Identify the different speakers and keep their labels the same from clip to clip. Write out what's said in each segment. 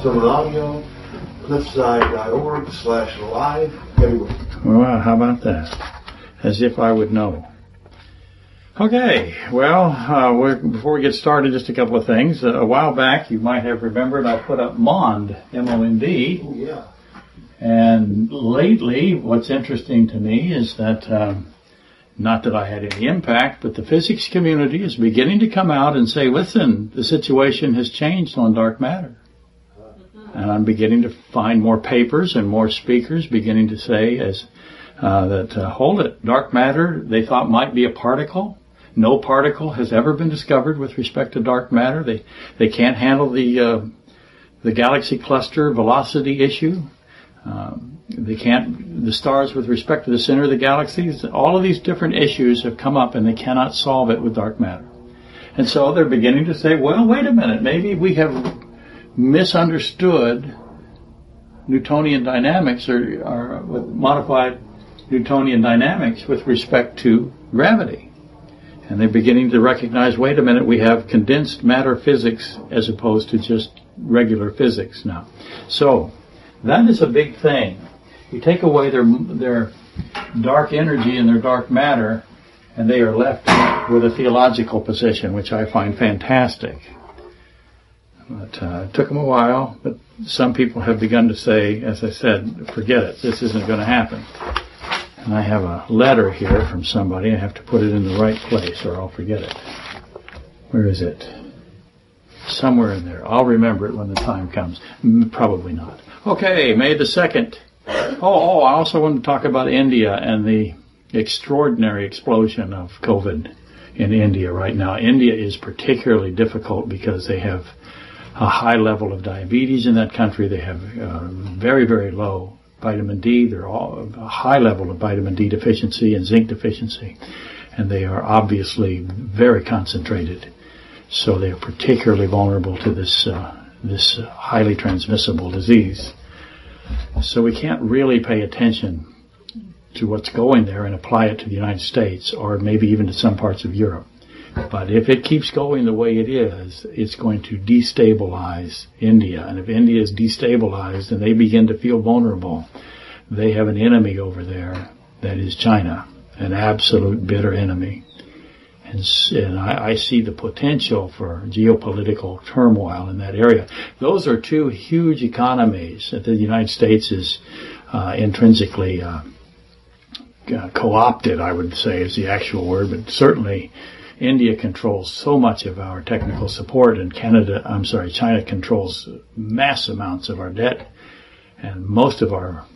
Speaker 1: on audio, cliffside.org/live.
Speaker 2: Well, how about that? As if I would know. Okay, well, before we get started, just a couple of things. A while back, you might have remembered, I put up MOND, M-O-N-D.
Speaker 1: Oh, yeah.
Speaker 2: And lately, what's interesting to me is that, not that I had any impact, but the physics community is beginning to come out and say, listen, the situation has changed on dark matter. And I'm beginning to find more papers and more speakers beginning to say hold it, dark matter they thought might be a particle. No particle has ever been discovered with respect to dark matter. They can't handle the galaxy cluster velocity issue. The stars with respect to the center of the galaxies. All of these different issues have come up and they cannot solve it with dark matter. And so they're beginning to say, well, wait a minute, maybe we have misunderstood Newtonian dynamics or modified Newtonian dynamics with respect to gravity. And they're beginning to recognize, wait a minute, we have condensed matter physics as opposed to just regular physics now. So, that is a big thing. You take away their dark energy and their dark matter, and they are left with a theological position, which I find fantastic. But it took them a while, but some people have begun to say, as I said, forget it, this isn't going to happen. And I have a letter here from somebody. I have to put it in the right place or I'll forget it. Where is it? Somewhere in there. I'll remember it when the time comes. Probably not. Okay, May the 2nd. I also want to talk about India and the extraordinary explosion of COVID in India right now. India is particularly difficult because they have a high level of diabetes in that country. They have very, very low vitamin D. They're all a high level of vitamin D deficiency and zinc deficiency. And they are obviously very concentrated. So they are particularly vulnerable to this highly transmissible disease. So we can't really pay attention to what's going there and apply it to the United States or maybe even to some parts of Europe. But if it keeps going the way it is, it's going to destabilize India. And if India is destabilized and they begin to feel vulnerable, they have an enemy over there that is China, an absolute bitter enemy. And I see the potential for geopolitical turmoil in that area. Those are two huge economies that the United States is intrinsically co-opted, I would say is the actual word, but certainly India controls so much of our technical support, and China controls mass amounts of our debt, and most of our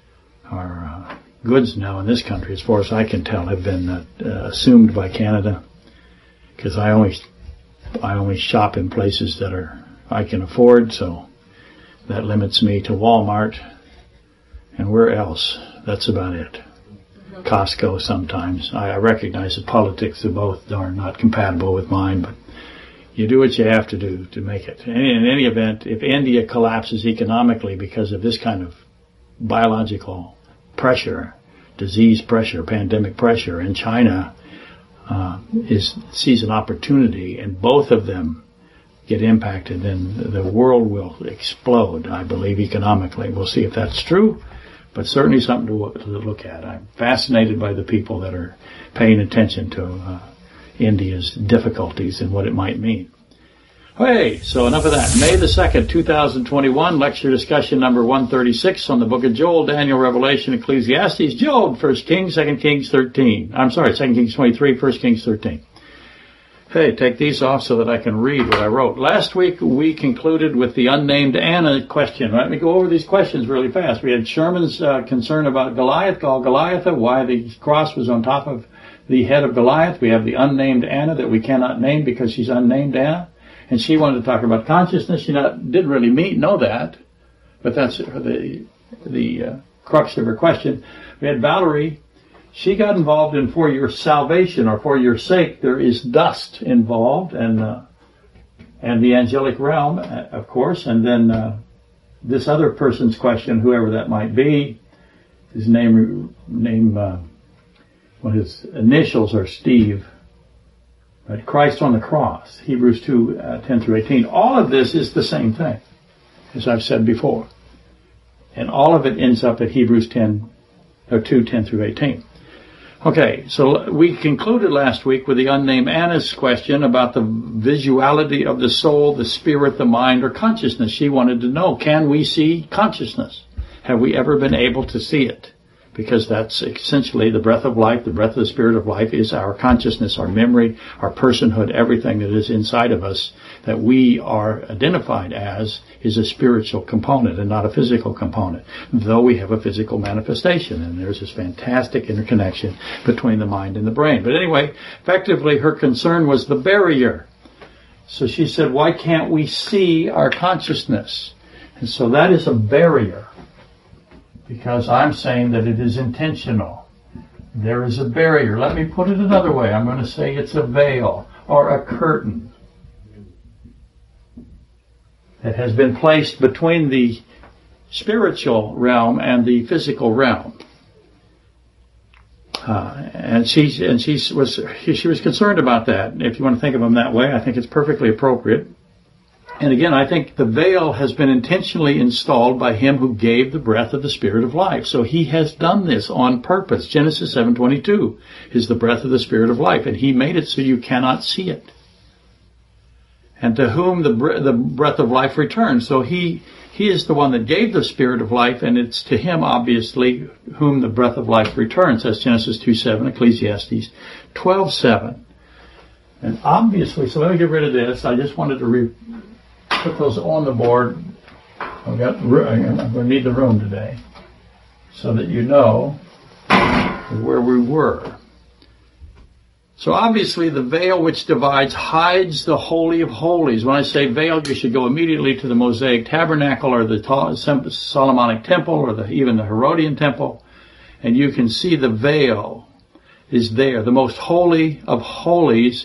Speaker 2: goods now in this country, as far as I can tell, have been assumed by Canada, because I only shop in places that I can afford, so that limits me to Walmart, and where else? That's about it. Costco sometimes. I recognize the politics of both are not compatible with mine, but you do what you have to do to make it. In any event, if India collapses economically because of this kind of biological pressure, disease pressure, pandemic pressure, and China sees an opportunity and both of them get impacted, then the world will explode, I believe, economically. We'll see if that's true. But certainly something to look at. I'm fascinated by the people that are paying attention to India's difficulties and what it might mean. Okay, so enough of that. May the 2nd, 2021, lecture discussion number 136 on the book of Joel, Daniel, Revelation, Ecclesiastes, Job, 1 Kings, 2 Kings 13. 2 Kings 23, 1 Kings 13. Hey, take these off so that I can read what I wrote. Last week we concluded with the unnamed Anna question. Let me go over these questions really fast. We had Sherman's concern about Goliath, called Goliatha, why the cross was on top of the head of Goliath. We have the unnamed Anna that we cannot name because she's unnamed Anna. And she wanted to talk about consciousness. She didn't really know that, but that's the crux of her question. We had Valerie. She got involved in for your salvation or for your sake. There is dust involved, and the angelic realm, of course. And then this other person's question, whoever that might be, his name, his initials are Steve. But Christ on the cross, Hebrews 2, 10 through 18. All of this is the same thing. as I've said before. And all of it ends up at Hebrews 10, or 2:10 through 18. Okay, so we concluded last week with the unnamed Anna's question about the visuality of the soul, the spirit, the mind, or consciousness. She wanted to know, can we see consciousness? Have we ever been able to see it? Because that's essentially the breath of life. The breath of the spirit of life is our consciousness, our memory, our personhood, everything that is inside of us that we are identified as is a spiritual component and not a physical component, though we have a physical manifestation. And there's this fantastic interconnection between the mind and the brain. But anyway, effectively her concern was the barrier. So she said, why can't we see our consciousness? And so that is a barrier. Because I'm saying that it is intentional. There is a barrier. Let me put it another way. I'm going to say it's a veil or a curtain that has been placed between the spiritual realm and the physical realm. And she was concerned about that. If you want to think of them that way, I think it's perfectly appropriate. And again, I think the veil has been intentionally installed by him who gave the breath of the spirit of life. So he has done this on purpose. Genesis 7:22 is the breath of the spirit of life, and he made it so you cannot see it. And to whom the breath of life returns. So he is the one that gave the spirit of life, and it's to him, obviously, whom the breath of life returns. That's Genesis 2:7, Ecclesiastes 12:7. And obviously, so let me get rid of this. I just wanted to put those on the board. I'm going to need the room today so that you know where we were. So obviously the veil which divides hides the Holy of Holies. When I say veil, you should go immediately to the Mosaic Tabernacle or the Solomonic Temple or even the Herodian Temple, and you can see the veil is there. The most holy of holies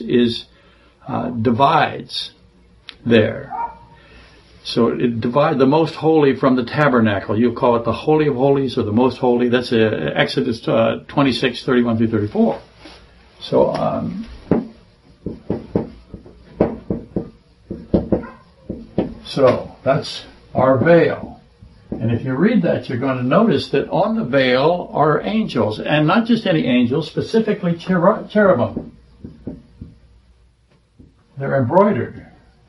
Speaker 2: divides there. So it divides the most holy from the tabernacle. You'll call it the Holy of Holies or the most holy. That's Exodus 26:31 through 34. So that's our veil. And if you read that, you're going to notice that on the veil are angels, and not just any angels, specifically cherubim. They're embroidered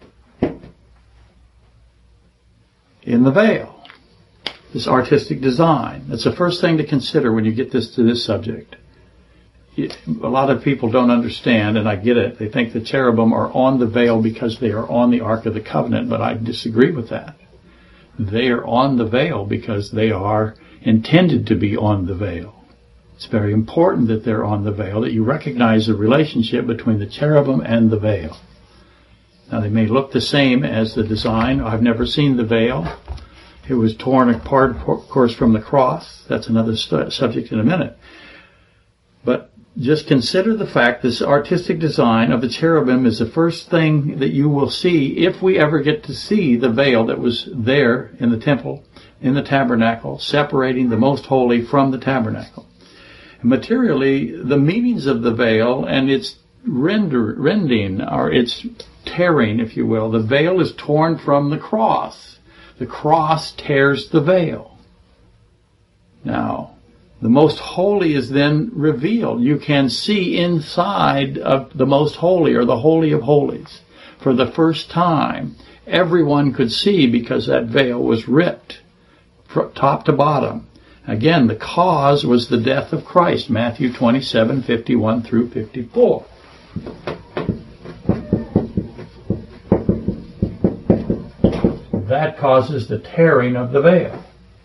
Speaker 2: in the veil. This artistic design. That's the first thing to consider when you get to this subject. A lot of people don't understand, and I get it. They think the cherubim are on the veil because they are on the Ark of the Covenant, but I disagree with that. They are on the veil because they are intended to be on the veil. It's very important that they're on the veil, that you recognize the relationship between the cherubim and the veil. Now, they may look the same as the design. I've never seen the veil. It was torn apart, of course, from the cross. That's another subject in a minute. But just consider the fact this artistic design of the cherubim is the first thing that you will see if we ever get to see the veil that was there in the temple, in the tabernacle, separating the most holy from the tabernacle. And materially, the meanings of the veil and its rending, or its tearing, if you will, the veil is torn from the cross. The cross tears the veil. Now, the most holy is then revealed. You can see inside of the most holy, or the Holy of Holies. For the first time, everyone could see because that veil was ripped from top to bottom. Again, the cause was the death of Christ, Matthew 27:51 through 54. That causes the tearing of the veil.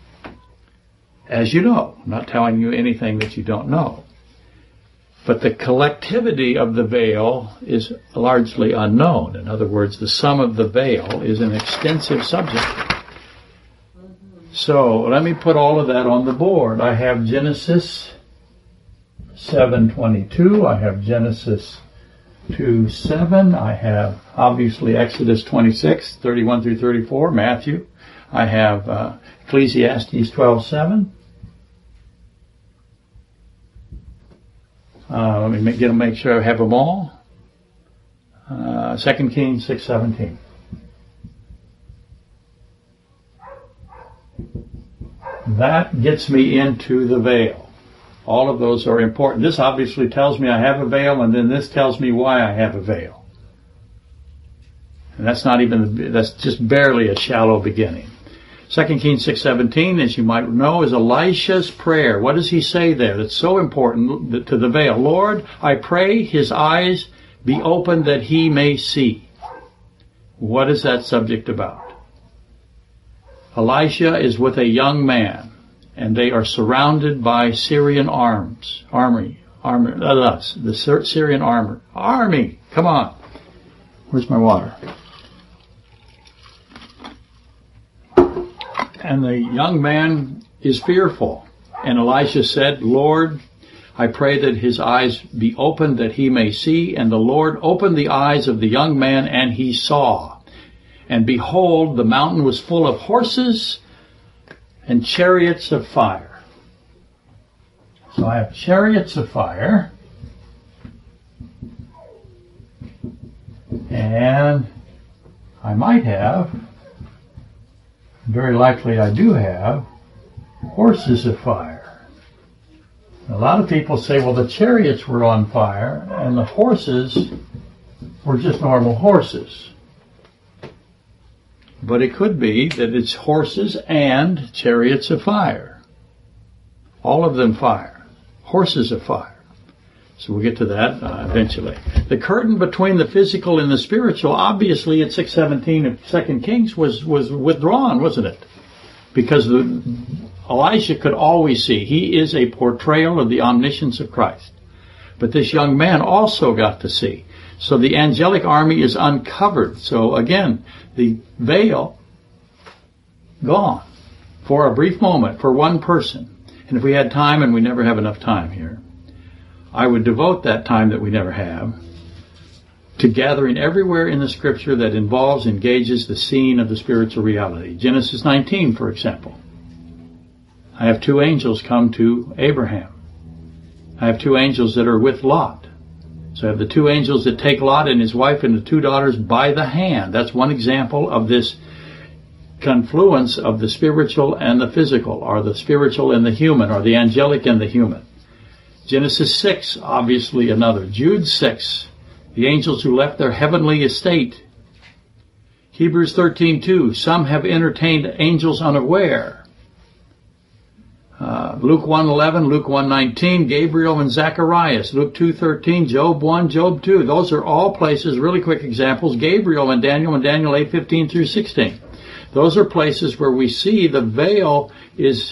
Speaker 2: As you know, I'm not telling you anything that you don't know. But the collectivity of the veil is largely unknown. In other words, the sum of the veil is an extensive subject. So let me put all of that on the board. I have Genesis 7:22. I have Genesis 2:7. I have obviously Exodus 26:31 through 34. Matthew. I have Ecclesiastes 12:7. Let me make sure I have them all. 2 Kings 6:17. That gets me into the veil. All of those are important. This obviously tells me I have a veil, and then this tells me why I have a veil. And that's just barely a shallow beginning. 2 Kings 6:17, as you might know, is Elisha's prayer. What does he say there that's so important to the veil? Lord, I pray his eyes be opened that he may see. What is that subject about? Elisha is with a young man, and they are surrounded by Syrian the Syrian army. Come on. Where's my water? And the young man is fearful. And Elisha said, Lord, I pray that his eyes be opened that he may see. And the Lord opened the eyes of the young man, and he saw. And behold, the mountain was full of horses and chariots of fire. So I have chariots of fire. And I might have, very likely I do have, horses of fire. A lot of people say, well, the chariots were on fire and the horses were just normal horses. But it could be that it's horses and chariots of fire. All of them fire. Horses of fire. So we'll get to that eventually. The curtain between the physical and the spiritual, obviously at 6:17 of 2 Kings was withdrawn, wasn't it? Because Elisha could always see. He is a portrayal of the omniscience of Christ. But this young man also got to see. So the angelic army is uncovered. So again, the veil gone for a brief moment for one person. And if we had time, and we never have enough time here, I would devote that time that we never have to gathering everywhere in the Scripture that engages the scene of the spiritual reality. Genesis 19, for example. I have two angels come to Abraham. I have two angels that are with Lot. So I have the two angels that take Lot and his wife and the two daughters by the hand. That's one example of this confluence of the spiritual and the physical, or the spiritual and the human, or the angelic and the human. Genesis 6, obviously another. Jude 6, the angels who left their heavenly estate. Hebrews 13:2, some have entertained angels unaware. Luke 1:11, Luke 1:19, Gabriel and Zacharias, Luke 2:13, Job 1, Job 2. Those are all places, really quick examples. Gabriel and Daniel 8:15 through 16. Those are places where we see the veil is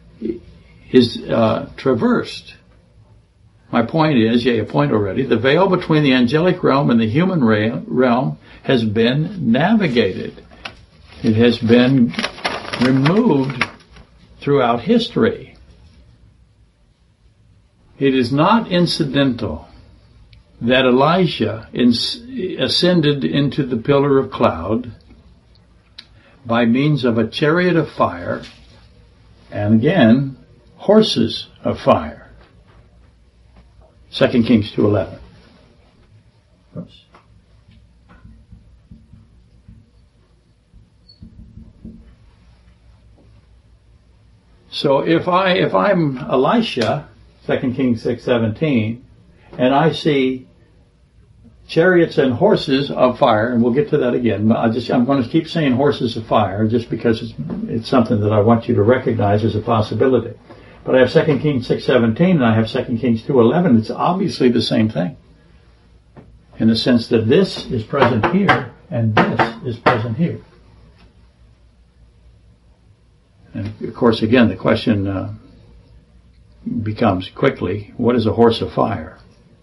Speaker 2: traversed. My point is, a point already, the veil between the angelic realm and the human realm has been navigated. It has been removed throughout history. It is not incidental that Elijah ascended into the pillar of cloud by means of a chariot of fire and again horses of fire. 2 Kings 2:11. Oops. So if I'm Elisha, 2 Kings 6:17, and I see chariots and horses of fire, and we'll get to that again. I'm going to keep saying horses of fire just because it's something that I want you to recognize as a possibility. But I have 2 Kings 6:17 and I have 2 Kings 2:11. It's obviously the same thing, in the sense that this is present here and this is present here. And of course, again, the question becomes quickly, what is a horse of fire?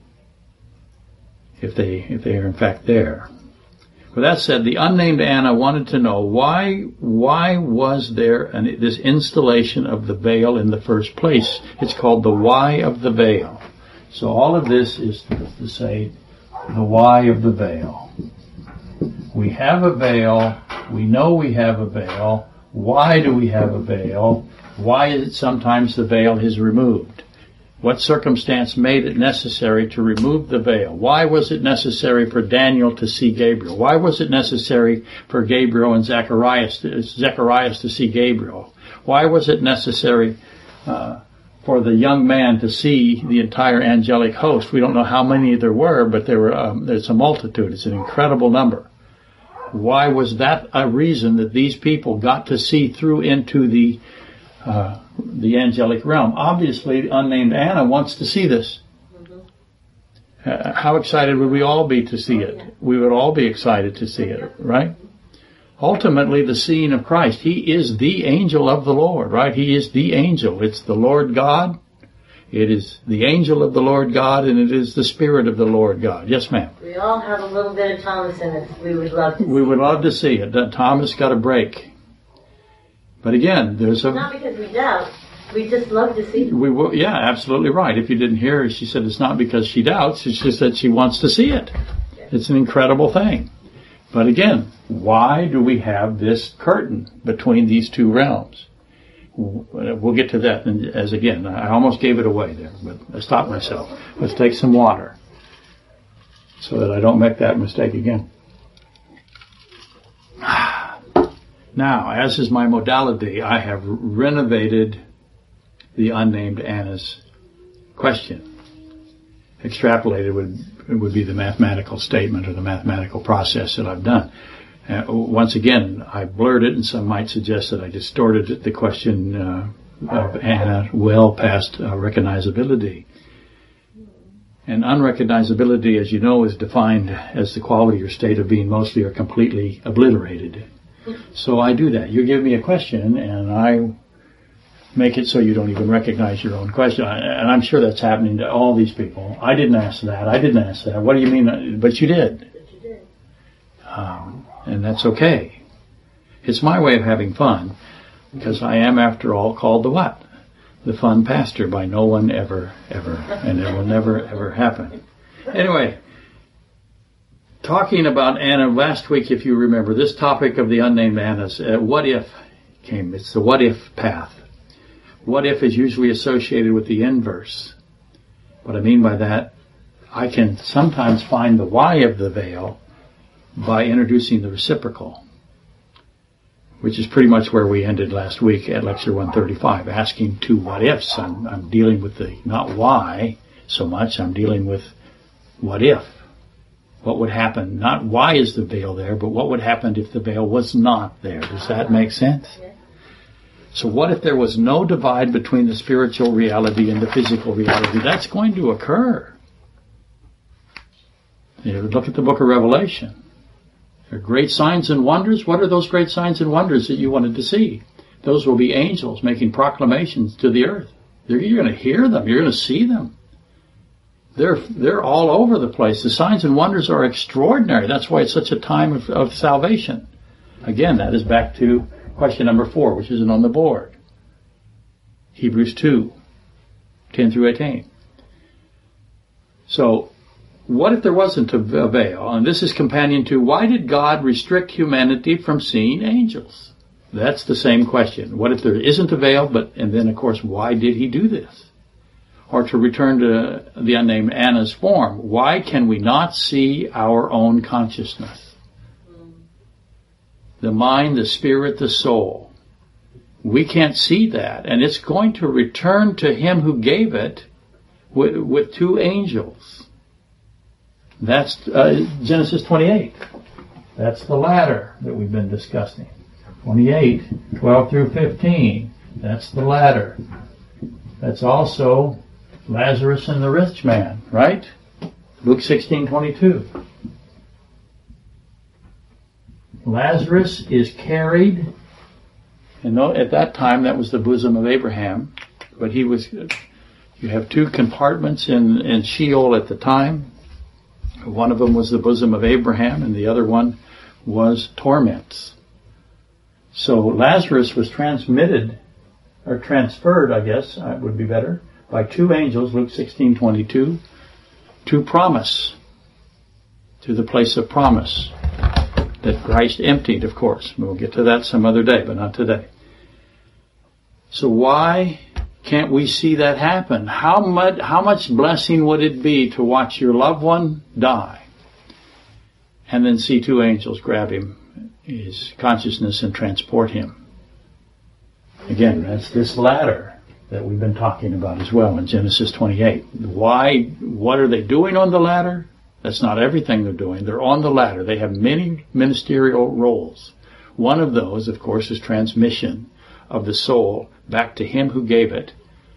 Speaker 2: If they are in fact there. With that said, the unnamed Anna wanted to know why was there this installation of the veil in the first place? It's called the why of the veil. So all of this is to say the why of the veil. We have a veil. We know we have a veil. Why do we have a veil? Why is it sometimes the veil is removed? What circumstance made it necessary to remove the veil? Why was it necessary for Daniel to see Gabriel? Why was it necessary for Gabriel and Zacharias to see Gabriel? Why was it necessary for the young man to see the entire angelic host? We don't know how many there were, but there's a multitude. It's an incredible number. Why was that a reason that these people got to see through into the angelic realm? Obviously, unnamed Anna wants to see this. How excited would we all be to see it? We would all be excited to see it, right? Ultimately, the seeing of Christ. He is the angel of the Lord, right? He is the angel. It's the Lord God. It is the angel of the Lord God, and it is the Spirit of the Lord God. Yes, ma'am.
Speaker 1: We all have a little bit of Thomas in us. We would love to see it.
Speaker 2: We would love to see it. Thomas got a break. But again, there's a...
Speaker 1: Not because we doubt. We just love to see it.
Speaker 2: Yeah, absolutely right. If you didn't hear her, she said it's not because she doubts. It's just that she wants to see it. It's an incredible thing. But again, why do we have this curtain between these two realms? We'll get to that as again. I almost gave it away there, but I stopped myself. Let's take some water so that I don't make that mistake again. Now, as is my modality, I have renovated the unnamed Anna's question. Extrapolated would be the mathematical statement or the mathematical process that I've done. Once again, I blurred it, and some might suggest that I distorted the question of Anna well past recognizability. And unrecognizability, as you know, is defined as the quality or state of being mostly or completely obliterated. So I do that. You give me a question, and I make it so you don't even recognize your own question. And I'm sure that's happening to all these people. I didn't ask that. I didn't ask that. What do you mean? But you did. And that's okay. It's my way of having fun, because I am, after all, called the what? The fun pastor by no one ever, and it will never, ever happen. Anyway, talking about Anna, last week, if you remember, this topic of the unnamed Annas, what if came. It's the what if path. What if is usually associated with the inverse. What I mean by that, I can sometimes find the why of the veil by introducing the reciprocal, which is pretty much where we ended last week at Lecture 135, asking two what ifs. I'm dealing with the not why so much, I'm dealing with what if. What would happen? Not why is the veil there, but what would happen if the veil was not there? Does that make sense? So what if there was no divide between the spiritual reality and the physical reality? That's going to occur. You look at the book of Revelation. There are great signs and wonders. What are those great signs and wonders that you wanted to see? Those will be angels making proclamations to the earth. You're going to hear them. You're going to see them. They're all over the place. The signs and wonders are extraordinary. That's why it's such a time of salvation. Again, that is back to question number 4, which isn't on the board. Hebrews 2, 10 through 18. So, what if there wasn't a veil? And this is companion to, why did God restrict humanity from seeing angels? That's the same question. What if there isn't a veil, and then of course, why did he do this? Or to return to the unnamed Anna's form, why can we not see our own consciousness? The mind, the spirit, the soul. We can't see that, and it's going to return to him who gave it with 2 angels. That's Genesis 28. That's the ladder that we've been discussing. 28, 12 through 15. That's the ladder. That's also Lazarus and the rich man, right? Luke 16:22. Lazarus is carried, and at that time that was the bosom of Abraham, but you have 2 compartments in Sheol at the time. One of them was the bosom of Abraham, and the other one was torments. So Lazarus was transferred, I guess, would be better, by 2 angels, Luke 16:22, to promise, to the place of promise that Christ emptied, of course. We'll get to that some other day, but not today. So why Can't we see that happen? How much blessing would it be to watch your loved one die and then see two angels grab him, his consciousness, and transport him? Again, that's this ladder that we've been talking about as well in Genesis 28. What are they doing on the ladder? That's not everything they're doing. They're on the ladder. They have many ministerial roles. One of those, of course, is transmission of the soul back to him who gave it,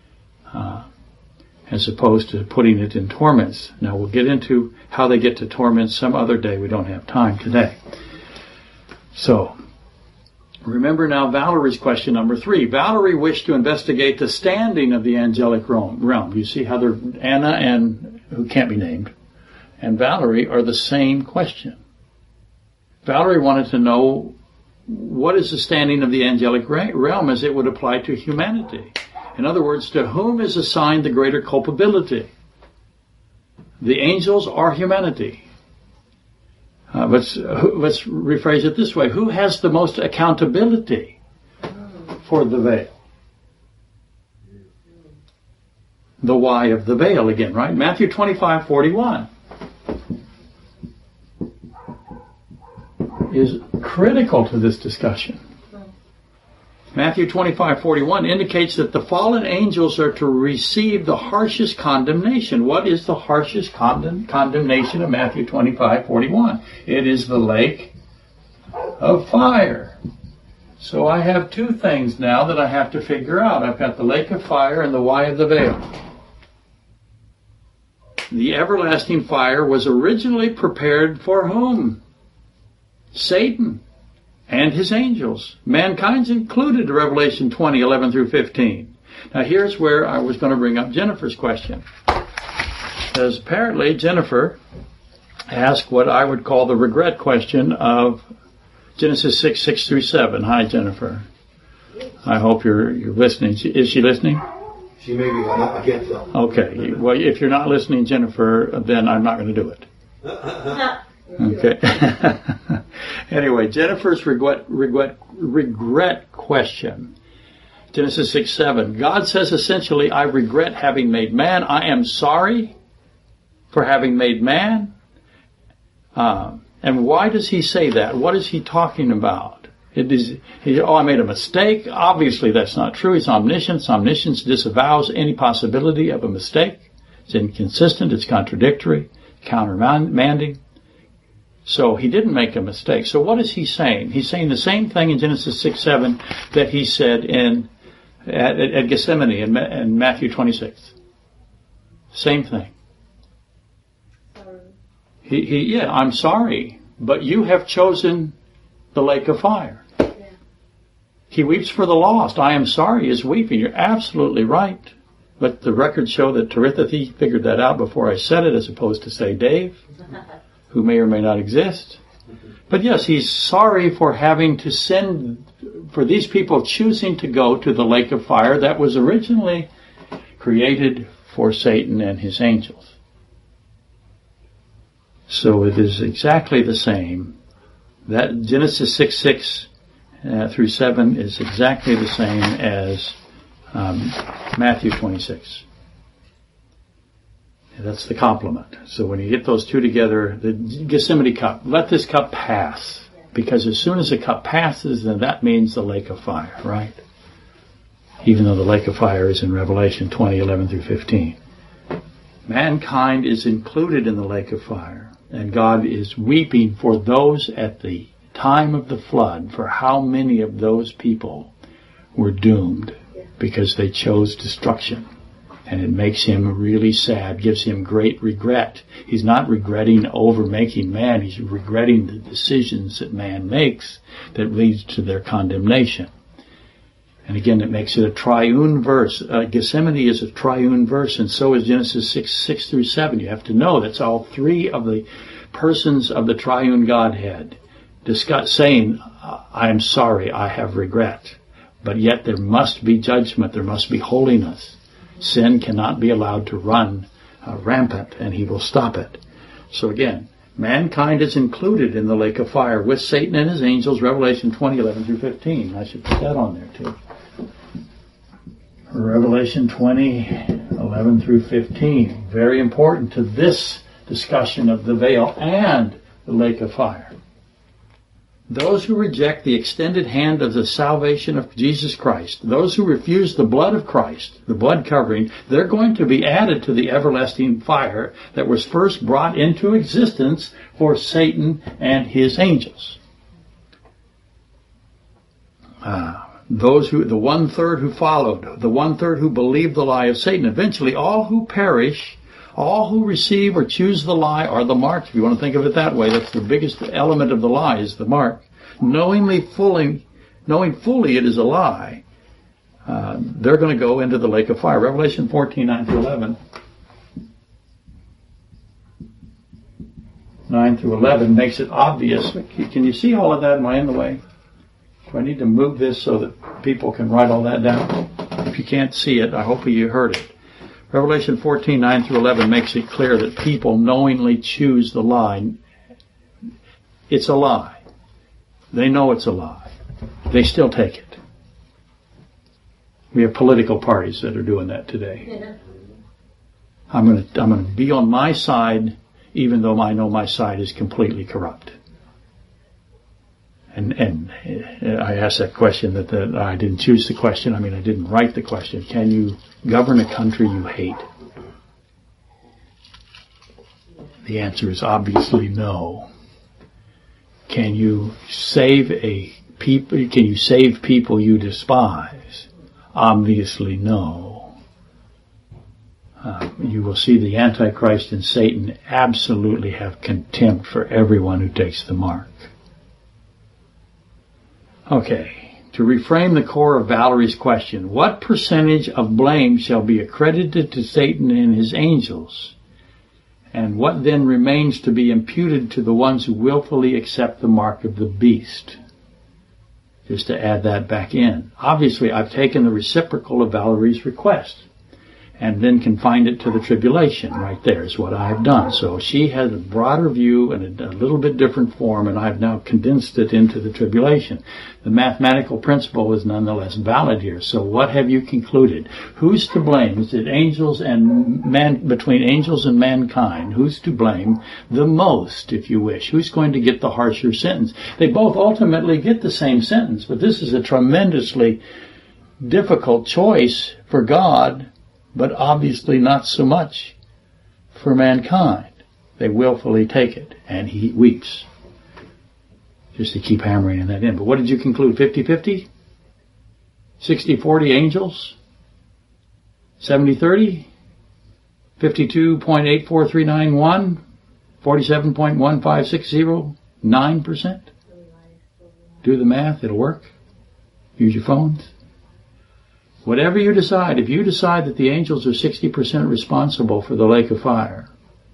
Speaker 2: as opposed to putting it in torments. Now, we'll get into how they get to torments some other day. We don't have time today. So, remember now Valerie's question number 3. Valerie wished to investigate the standing of the angelic realm. You see how they're Anna and, who can't be named, and Valerie are the same question. Valerie wanted to know what is the standing of the angelic realm as it would apply to humanity. In other words, to whom is assigned the greater culpability? The angels or humanity? Let's rephrase it this way. Who has the most accountability for the veil? The why of the veil again, right? Matthew 25:41 is critical to this discussion. Matthew 25:41 indicates that the fallen angels are to receive the harshest condemnation. What is the harshest condemnation of Matthew 25:41? It is the lake of fire. So I have two things now that I have to figure out. I've got the lake of fire and the why of the veil. The everlasting fire was originally prepared for whom? Satan and his angels. Mankind's included in Revelation 20:11 through 15. Now here's where I was going to bring up Jennifer's question. Because apparently Jennifer asked what I would call the regret question of Genesis 6 through 7. Hi, Jennifer. I hope you're listening. Is she listening?
Speaker 3: She may be, I can't tell.
Speaker 2: Okay. Well, if you're not listening, Jennifer, then I'm not going to do it. Okay. Anyway, Jennifer's regret question. Genesis 6:7. God says essentially, I regret having made man. I am sorry for having made man. And why does he say that? What is he talking about? I made a mistake. Obviously, that's not true. He's omniscient. Omniscience disavows any possibility of a mistake. It's inconsistent. It's contradictory. Countermanding. So he didn't make a mistake. So what is he saying? He's saying the same thing in Genesis 6:7 that he said at Gethsemane in Matthew 26. Same thing. I'm sorry, but you have chosen the lake of fire. Yeah. He weeps for the lost. I am sorry is weeping. You're absolutely right. But the records show that Teritha figured that out before I said it, as opposed to, say, Dave, who may or may not exist. But yes, he's sorry for having to send, for these people choosing to go to the lake of fire that was originally created for Satan and his angels. So it is exactly the same. That Genesis 6 through 7 is exactly the same as Matthew 26. That's the complement. So when you get those two together, the Gethsemane cup, let this cup pass. Because as soon as the cup passes, then that means the lake of fire, right? Even though the lake of fire is in Revelation 20:11 through 15. Mankind is included in the lake of fire. And God is weeping for those at the time of the flood, for how many of those people were doomed because they chose destruction. And it makes him really sad, gives him great regret. He's not regretting over making man, he's regretting the decisions that man makes that leads to their condemnation. And again, it makes it a triune verse. Gethsemane is a triune verse, and so is Genesis 6 through 7. You have to know that's all three of the persons of the triune Godhead saying, I am sorry, I have regret. But yet there must be judgment, there must be holiness. Sin cannot be allowed to run rampant, and he will stop it. So again, mankind is included in the lake of fire with Satan and his angels, Revelation 20:11 through 15. I should put that on there too. Revelation 20:11 through 15. Very important to this discussion of the veil and the lake of fire. Those who reject the extended hand of the salvation of Jesus Christ, those who refuse the blood of Christ, the blood covering, they're going to be added to the everlasting fire that was first brought into existence for Satan and his angels. The 1/3 who followed, the 1/3 who believed the lie of Satan, eventually all who perish, all who receive or choose the lie are the marked. If you want to think of it that way, that's the biggest element of the lie is the mark. Knowing fully it is a lie, they're going to go into the lake of fire. Revelation 14:9 through 11. 9 through 11 makes it obvious. Can you see all of that? Am I in the way? Do I need to move this so that people can write all that down? If you can't see it, I hope you heard it. Revelation 14:9 through 11 makes it clear that people knowingly choose the lie. It's a lie. They know it's a lie. They still take it. We have political parties that are doing that today.
Speaker 1: Yeah.
Speaker 2: I'm going to be on my side, even though I know my side is completely corrupt. And I asked that question that I didn't choose the question. I didn't write the question. Can you govern a country you hate? The answer is obviously no. Can you save people you despise? Obviously no. You will see the Antichrist and Satan absolutely have contempt for everyone who takes the mark. Okay, to reframe the core of Valerie's question, what percentage of blame shall be accredited to Satan and his angels? And what then remains to be imputed to the ones who willfully accept the mark of the beast? Just to add that back in. Obviously, I've taken the reciprocal of Valerie's request and then confined it to the tribulation. Right there is what I have done. So she has a broader view and a little bit different form, and I've now condensed it into the tribulation. The mathematical principle is nonetheless valid here. So what have you concluded? Who's to blame? Is it angels and between angels and mankind? Who's to blame the most, if you wish? Who's going to get the harsher sentence? They both ultimately get the same sentence, but this is a tremendously difficult choice for God, but obviously not so much for mankind. They willfully take it, and he weeps. Just to keep hammering that in. But what did you conclude? 50-50? 60-40 angels? 70-30? 52.84391? 47.1560? 9%? Do the math, it'll work. Use your phones. Whatever you decide, if you decide that the angels are 60% responsible for the lake of fire,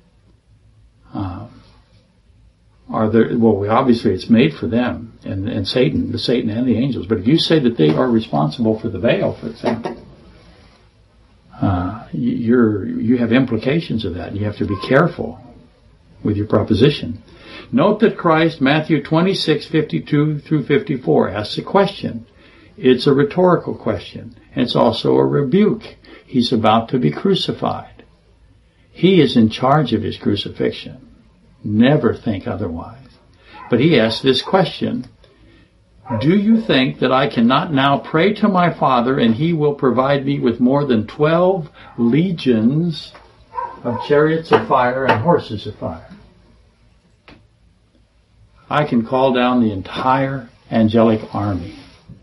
Speaker 2: obviously it's made for them and Satan, the Satan and the angels. But if you say that they are responsible for the veil, for example, you have implications of that. And you have to be careful with your proposition. Note that Christ, Matthew 26:52 through 54, asks a question. It's a rhetorical question. It's also a rebuke. He's about to be crucified. He is in charge of his crucifixion. Never think otherwise. But he asks this question, do you think that I cannot now pray to my Father and he will provide me with more than 12 legions of chariots of fire and horses of fire? I can call down the entire angelic army.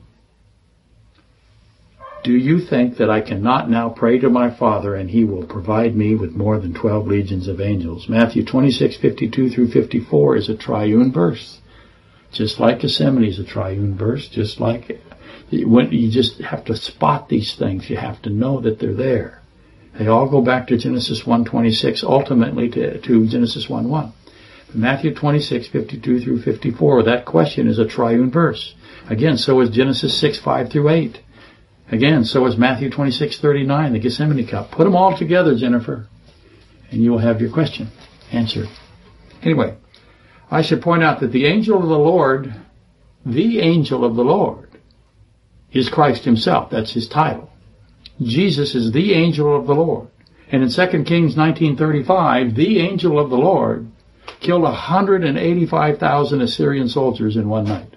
Speaker 2: Do you think that I cannot now pray to my Father and he will provide me with more than 12 legions of angels? Matthew 26:52 through 54 is a triune verse. Just like Gethsemane is a triune verse, just like you just have to spot these things. You have to know that they're there. They all go back to Genesis 1:26, ultimately to Genesis 1:1. Matthew 26:52 through 54, that question is a triune verse. Again, so is Genesis 6:5 through 8. Again, so is Matthew 26:39, the Gethsemane cup. Put them all together, Jennifer, and you will have your question answered. Anyway, I should point out that the angel of the Lord is Christ himself. That's his title. Jesus is the angel of the Lord. And in 2 Kings 19:35, the angel of the Lord killed 185,000 Assyrian soldiers in one night.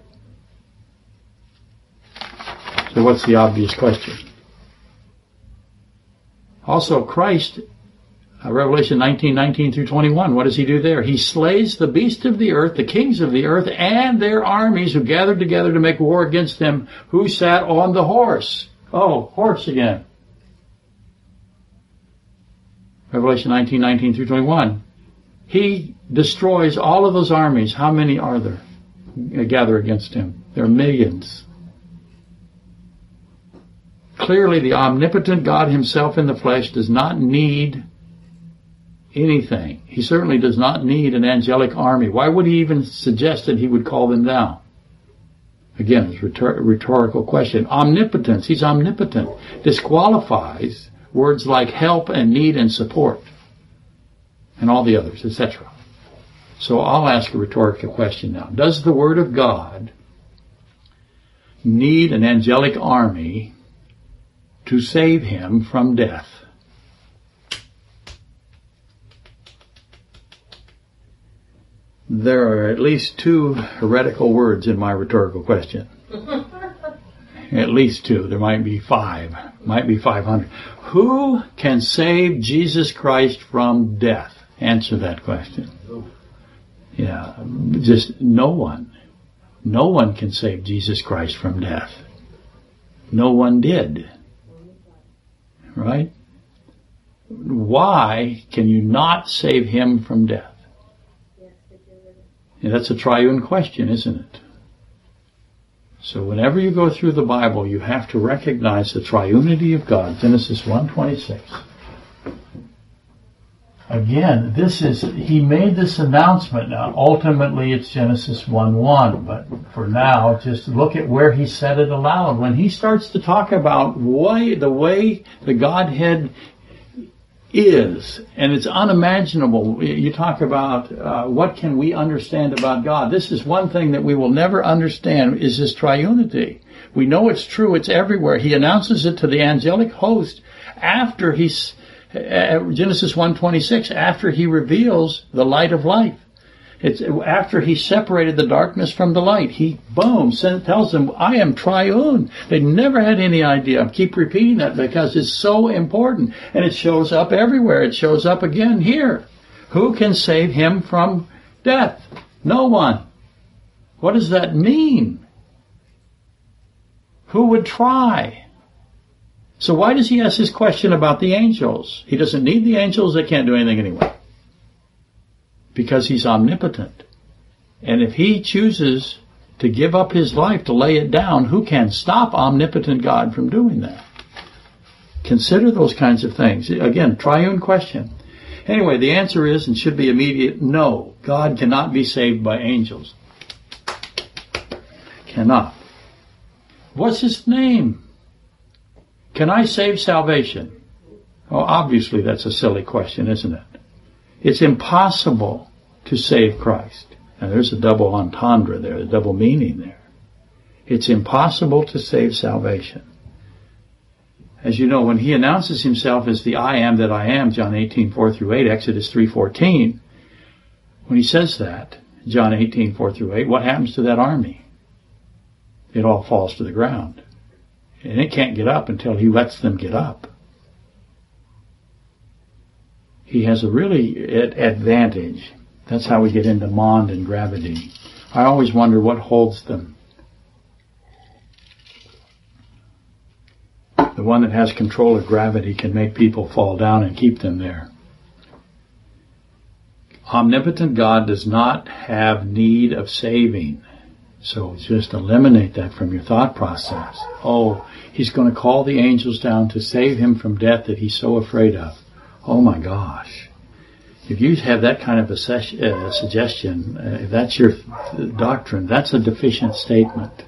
Speaker 2: So what's the obvious question? Also, Christ, Revelation 19:19 through 21, what does he do there? He slays the beasts of the earth, the kings of the earth, and their armies who gathered together to make war against him, who sat on the horse. Oh, horse again. Revelation 19:19 through 21. He destroys all of those armies. How many are there gather against him? There are millions. Clearly, the omnipotent God himself in the flesh does not need anything. He certainly does not need an angelic army. Why would he even suggest that he would call them down? Again, it's a rhetorical question. Omnipotence, he's omnipotent, disqualifies words like help and need and support and all the others, etc. So I'll ask a rhetorical question now. Does the Word of God need an angelic army to save him from death? There are at least two heretical words in my rhetorical question. At least two. There might be five. Might be 500. Who can save Jesus Christ from death? Answer that question. Yeah, just no one. No one can save Jesus Christ from death. No one did. Right? Why can you not save him from death? Yeah, that's a triune question, isn't it? So whenever you go through the Bible, you have to recognize the triunity of God. Genesis 1:26. Again, he made this announcement. Now, ultimately, it's Genesis 1:1, but for now, just look at where he said it aloud. When he starts to talk about the way the Godhead is, and it's unimaginable. You talk about what can we understand about God. This is one thing that we will never understand, is his triunity. We know it's true, it's everywhere. He announces it to the angelic host after Genesis 1:26, after he reveals the light of life. It's after he separated the darkness from the light. He, tells them, I am triune. They never had any idea. I keep repeating that because it's so important. And it shows up everywhere. It shows up again here. Who can save him from death? No one. What does that mean? Who would try? So why does he ask this question about the angels? He doesn't need the angels. They can't do anything anyway. Because he's omnipotent. And if he chooses to give up his life, to lay it down, who can stop omnipotent God from doing that? Consider those kinds of things. Again, triune question. Anyway, the answer is, and should be immediate, no. God cannot be saved by angels. Cannot. What's his name? Can I save salvation? Oh, obviously that's a silly question, isn't it? It's impossible to save Christ. Now there's a double entendre there, a double meaning there. It's impossible to save salvation. As you know, when he announces himself as the I am that I am, John 18:4 through 8, Exodus 3:14, when he says that, John 18:4 through 8, what happens to that army? It all falls to the ground. And it can't get up until he lets them get up. He has a really advantage. That's how we get into Mond and gravity. I always wonder what holds them. The one that has control of gravity can make people fall down and keep them there. Omnipotent God does not have need of saving. So just eliminate that from your thought process. Oh, he's going to call the angels down to save him from death that he's so afraid of. Oh my gosh. If you have that kind of a suggestion, if that's your doctrine, that's a deficient statement.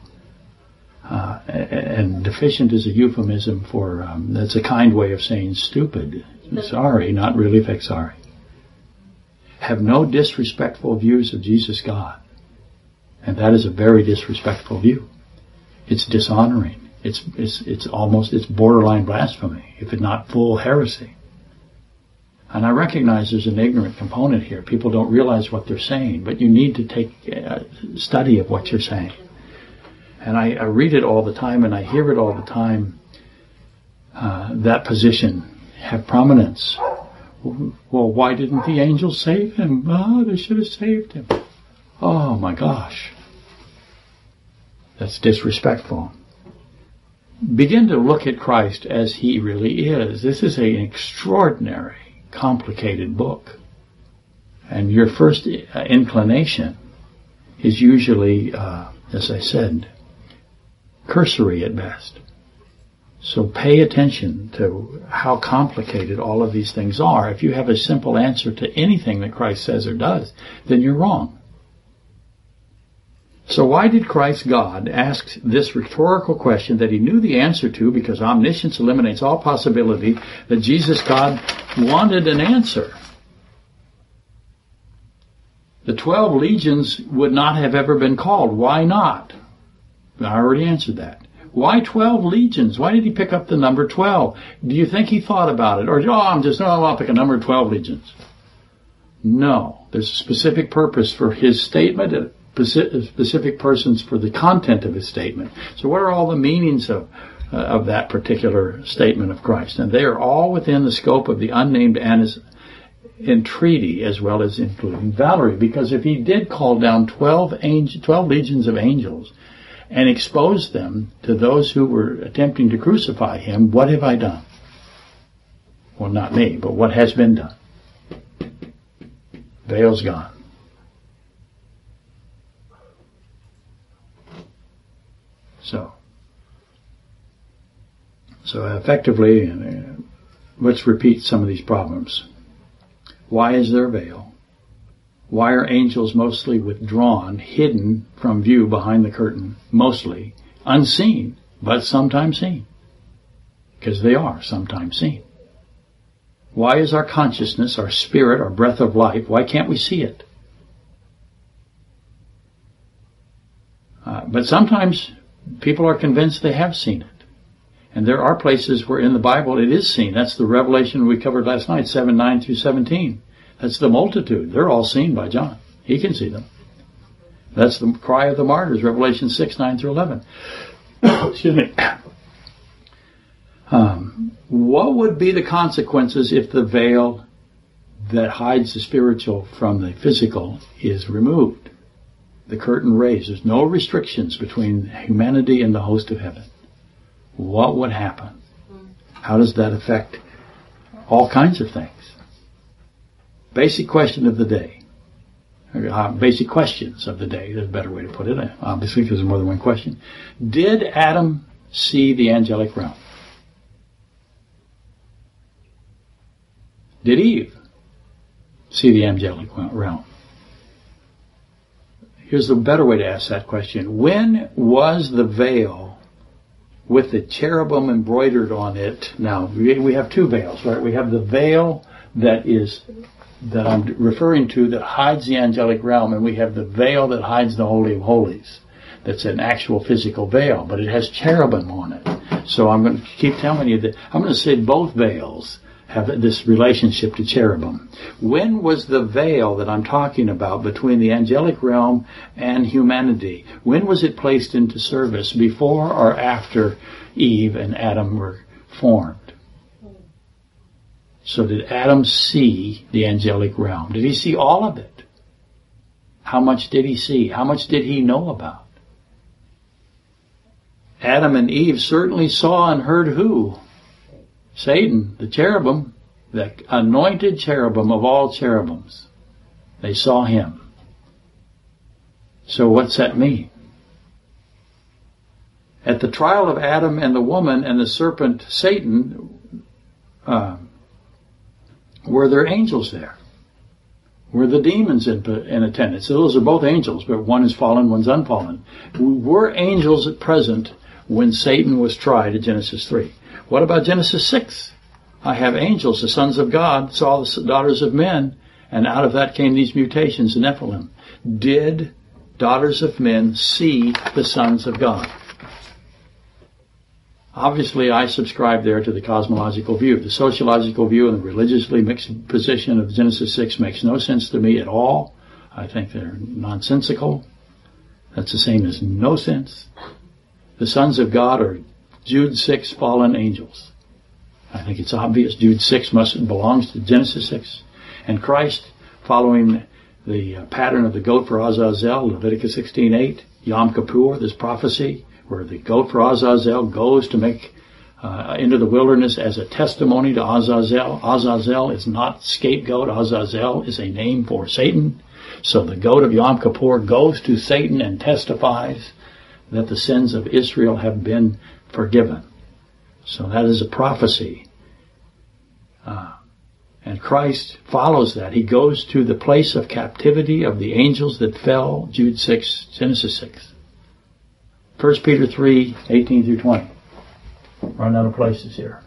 Speaker 2: And deficient is a euphemism for, that's a kind way of saying stupid. Sorry, not really sorry. Have no disrespectful views of Jesus God. And that is a very disrespectful view. It's dishonoring. It's borderline blasphemy, if it's not full heresy. And I recognize there's an ignorant component here. People don't realize what they're saying, but you need to take study of what you're saying. And I read it all the time, and I hear it all the time. That position have prominence. Well, why didn't the angels save him? Oh, they should have saved him. Oh my gosh. That's disrespectful. Begin to look at Christ as he really is. This is an extraordinary, complicated book. And your first inclination is usually, as I said, cursory at best. So pay attention to how complicated all of these things are. If you have a simple answer to anything that Christ says or does, then you're wrong. So why did Christ God ask this rhetorical question that he knew the answer to, because omniscience eliminates all possibility, that Jesus God wanted an answer? The 12 legions would not have ever been called. Why not? I already answered that. Why 12 legions? Why did he pick up the number 12? Do you think he thought about it? Or, I'll pick a number 12 legions. No. There's a specific purpose for his statement, specific persons for the content of his statement. So what are all the meanings of that particular statement of Christ? And they are all within the scope of the unnamed entreaty, as well as including Valerie. Because if he did call down 12 legions of angels and expose them to those who were attempting to crucify him, what have I done? Well, not me, but what has been done? Veil's gone. So effectively, let's repeat some of these problems. Why is there a veil? Why are angels mostly withdrawn, hidden from view behind the curtain, mostly unseen, but sometimes seen? Because they are sometimes seen. Why is our consciousness, our spirit, our breath of life, why can't we see it? But sometimes people are convinced they have seen it. And there are places where in the Bible it is seen. That's the Revelation we covered last night, 7:9 through 17. That's the multitude. They're all seen by John. He can see them. That's the cry of the martyrs, Revelation 6:9 through 11. Excuse me. What would be the consequences if the veil that hides the spiritual from the physical is removed? The curtain raised. There's no restrictions between humanity and the host of heaven. What would happen? How does that affect all kinds of things? Basic question of the day. Basic questions of the day. There's a better way to put it, obviously, because there's more than one question. Did Adam see the angelic realm? Did Eve see the angelic realm? Here's the better way to ask that question. When was the veil with the cherubim embroidered on it? Now, we have two veils, right? We have the veil that I'm referring to that hides the angelic realm, and we have the veil that hides the Holy of Holies. That's an actual physical veil, but it has cherubim on it. So I'm going to keep telling you that I'm going to say both veils have this relationship to cherubim. When was the veil that I'm talking about between the angelic realm and humanity? When was it placed into service? Before or after Eve and Adam were formed? So did Adam see the angelic realm? Did he see all of it? How much did he see? How much did he know about? Adam and Eve certainly saw and heard who? Satan, the cherubim, the anointed cherubim of all cherubims. They saw him. So what's that mean? At the trial of Adam and the woman and the serpent Satan, were there angels there? Were the demons in attendance? So those are both angels, but one is fallen, one's unfallen. Were angels present when Satan was tried in Genesis 3? What about Genesis 6? I have angels, the sons of God, saw the daughters of men, and out of that came these mutations in Nephilim. Did daughters of men see the sons of God? Obviously, I subscribe there to the cosmological view. The sociological view and the religiously mixed position of Genesis 6 makes no sense to me at all. I think they're nonsensical. That's the same as no sense. The sons of God are Jude 6 fallen angels. I think it's obvious Jude 6 belongs to Genesis 6. And Christ, following the pattern of the goat for Azazel, Leviticus 16:8, Yom Kippur, this prophecy, where the goat for Azazel goes to make into the wilderness as a testimony to Azazel. Azazel is not scapegoat. Azazel is a name for Satan. So the goat of Yom Kippur goes to Satan and testifies that the sins of Israel have been forgiven. So that is a prophecy. And Christ follows that. He goes to the place of captivity of the angels that fell, Jude 6, Genesis 6. 1 Peter 3, 18 through 20. Run out of places here.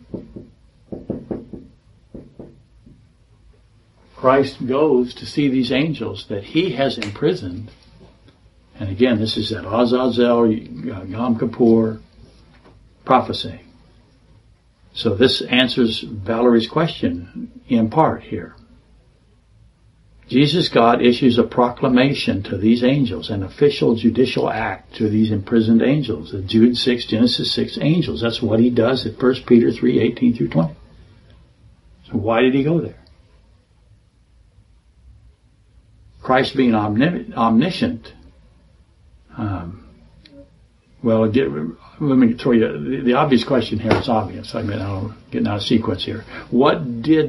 Speaker 2: Christ goes to see these angels that he has imprisoned. And again, this is that Azazel, Yom Kippur prophecy. So this answers Valerie's question in part here. Jesus, God, issues a proclamation to these angels, an official judicial act to these imprisoned angels, the Jude 6, Genesis 6 angels. That's what he does at 1 Peter 3, 18 through 20. So why did he go there? Christ being omniscient, let me throw you the obvious question here. Is obvious. I mean, I'm getting out of sequence here. What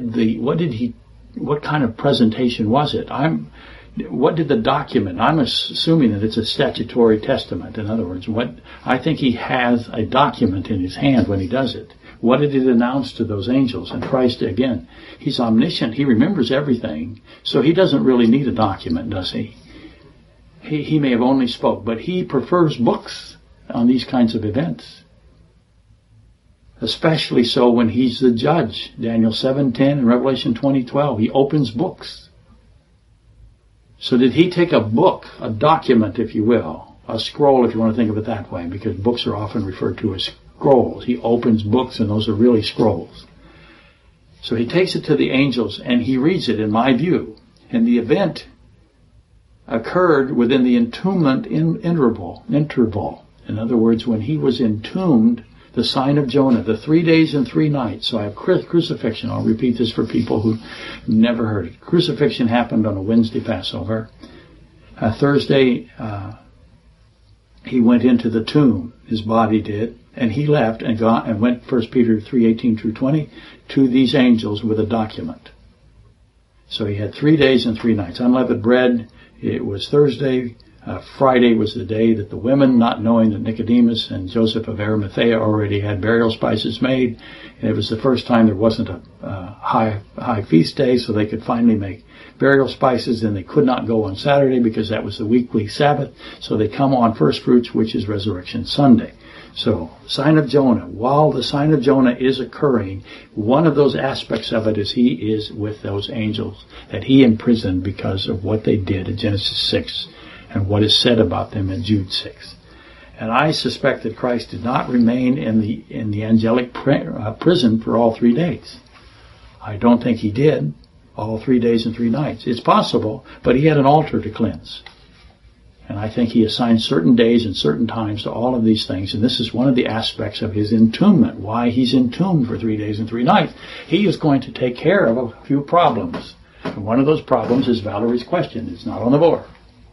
Speaker 2: kind of presentation was it? What did the document? I'm assuming that it's a statutory testament. In other words, I think he has a document in his hand when he does it. What did it announce to those angels? And Christ, again, he's omniscient. He remembers everything. So he doesn't really need a document, does he? He may have only spoke, but he prefers books on these kinds of events. Especially so when he's the judge. Daniel 7:10 and Revelation 20:12. He opens books. So did he take a book, a document, if you will, a scroll, if you want to think of it that way, because books are often referred to as scrolls. He opens books, and those are really scrolls. So he takes it to the angels, and he reads it, in my view. And the event occurred within the entombment interval. In other words, when he was entombed, the sign of Jonah, the 3 days and 3 nights. So I have crucifixion. I'll repeat this for people who never heard it. Crucifixion happened on a Wednesday Passover. Thursday, he went into the tomb. His body did. And he left and went, 1 Peter 3, 18 through 20, to these angels with a document. So he had 3 days and 3 nights. Unleavened bread, it was Thursday. Friday was the day that the women, not knowing that Nicodemus and Joseph of Arimathea already had burial spices made, it was the first time there wasn't a high feast day, so they could finally make burial spices. And they could not go on Saturday because that was the weekly Sabbath. So they come on first fruits, which is Resurrection Sunday. So, sign of Jonah. While the sign of Jonah is occurring, one of those aspects of it is he is with those angels that he imprisoned because of what they did in Genesis 6 and what is said about them in Jude 6. And I suspect that Christ did not remain in the angelic prison for all 3 days. I don't think he did all 3 days and 3 nights. It's possible, but he had an altar to cleanse. And I think he assigned certain days and certain times to all of these things. And this is one of the aspects of his entombment, why he's entombed for 3 days and 3 nights. He is going to take care of a few problems. And one of those problems is Valerie's question. It's not on the board.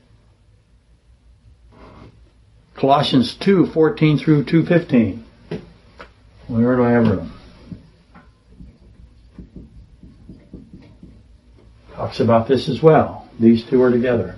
Speaker 2: Colossians 2:14 through 2:15. Where do I have room? Talks about this as well. These two are together.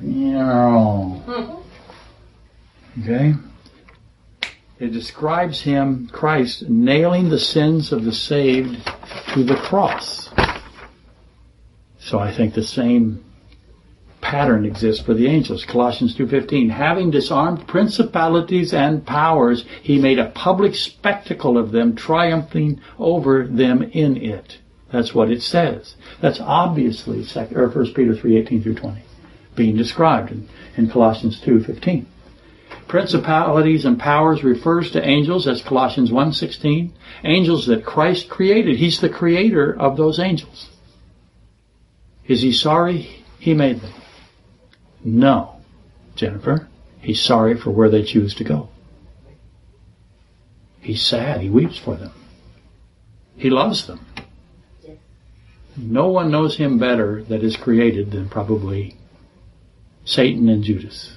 Speaker 2: Okay? It describes him, Christ, nailing the sins of the saved to the cross. So I think the same pattern exists for the angels. Colossians 2:15. Having disarmed principalities and powers, he made a public spectacle of them, triumphing over them in it. That's what it says. That's obviously 1 Peter 3, 18 through 20, being described in Colossians 2:15. Principalities and powers refers to angels, as Colossians 1:16. Angels that Christ created. He's the creator of those angels. Is he sorry he made them? No, Jennifer. He's sorry for where they choose to go. He's sad. He weeps for them. He loves them. No one knows him better that is created than probably Satan and Judas.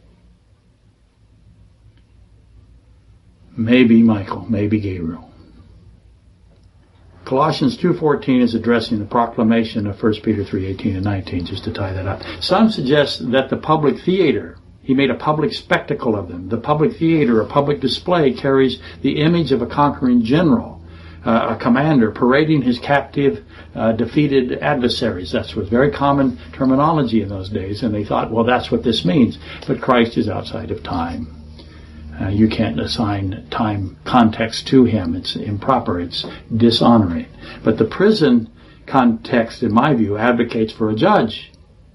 Speaker 2: Maybe Michael, maybe Gabriel. Colossians 2:14 is addressing the proclamation of 1 Peter 3:18 and 19, just to tie that up. Some suggest that the public theater, he made a public spectacle of them. The public theater, a public display, carries the image of a conquering general, a commander parading his captive, defeated adversaries. That was very common terminology in those days, and they thought, well, that's what this means. But Christ is outside of time. You can't assign time context to him. It's improper. It's dishonoring. But the prison context, in my view, advocates for a judge.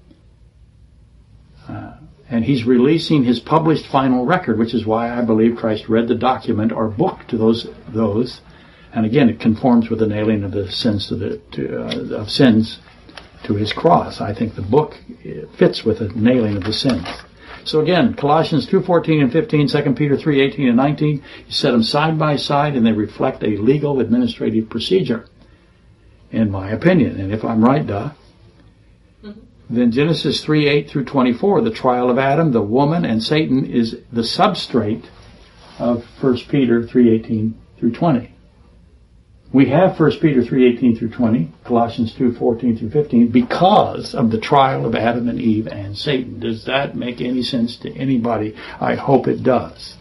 Speaker 2: And he's releasing his published final record, which is why I believe Christ read the document or book to those. And again, it conforms with the nailing of the sins of sins to his cross. I think the book fits with the nailing of the sins. So again, Colossians 2:14 and 15, 2 Peter 3:18 and 19, you set them side by side and they reflect a legal administrative procedure, in my opinion. And if I'm right, then Genesis 3:8 through 24, the trial of Adam, the woman, and Satan is the substrate of 1 Peter 3:18 through 20. We have 1 Peter 3:18 through 20, Colossians 2:14 through 15, because of the trial of Adam and Eve and Satan. Does that make any sense to anybody? I hope it does.